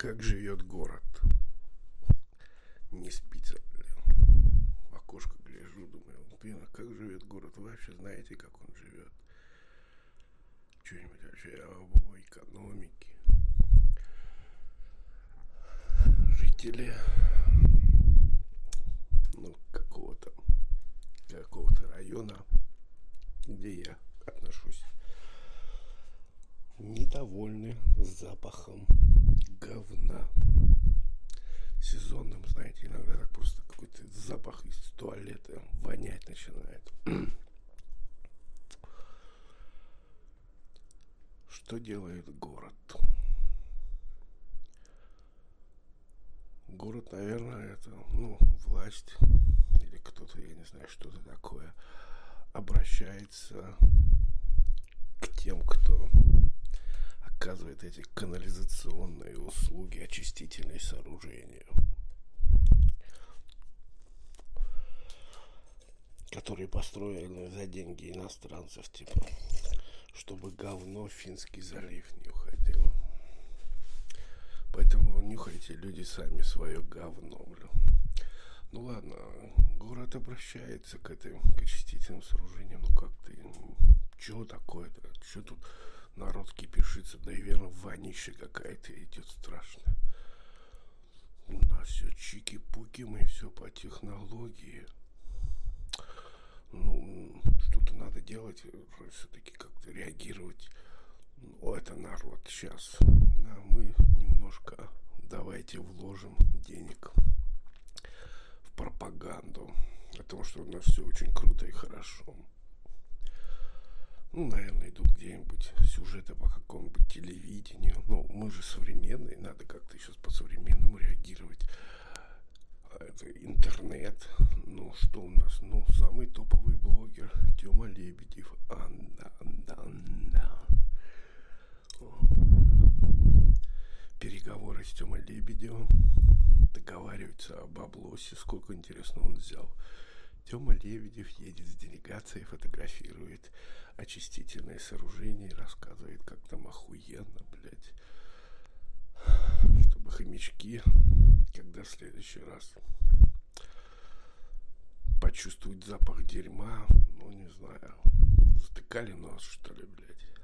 Как живет город? Не спится, бля. В окошко гляжу, думаю, блин, а как живет город? Вы вообще знаете, как он живет? Что-нибудь вообще об экономике? Жители, какого-то района, где я отношусь, недовольны запахом говна. Сезонным, знаете, иногда так просто какой-то запах из туалета вонять начинает. Что делает город? Город, наверное, это, власть или кто-то, я не знаю, что-то такое, обращается к тем, кто оказывает эти канализационные услуги, очистительные сооружения, которые построены за деньги иностранцев, типа, чтобы говно в Финский залив не уходило. Поэтому нюхайте, люди, сами свое говно, бля. Ну ладно, город обращается к очистительным сооружениям, как-то, чего такое-то, что тут народ кипишится, да и верно, вонища какая-то идет страшная. У нас все чики-пуки, мы все по технологии. Что-то надо делать, все-таки как-то реагировать. Это народ сейчас. Да, мы немножко давайте вложим денег в пропаганду. Потому что у нас все очень круто и хорошо. Наверное, идут где-нибудь сюжеты по какому-нибудь телевидению. Мы же современные, надо как-то сейчас по-современному реагировать. Это интернет. Что у нас? Самый топовый блогер Тёма Лебедев. Переговоры с Тёмой Лебедевым. Договариваются о баблосе. Сколько, интересно, он взял. Тёма Лебедев едет с делегацией, фотографирует очистительные сооружения и рассказывает, как там охуенно, блядь. Чтобы хомячки, когда в следующий раз почувствуют запах дерьма, не знаю, затыкали нос, что ли, блядь.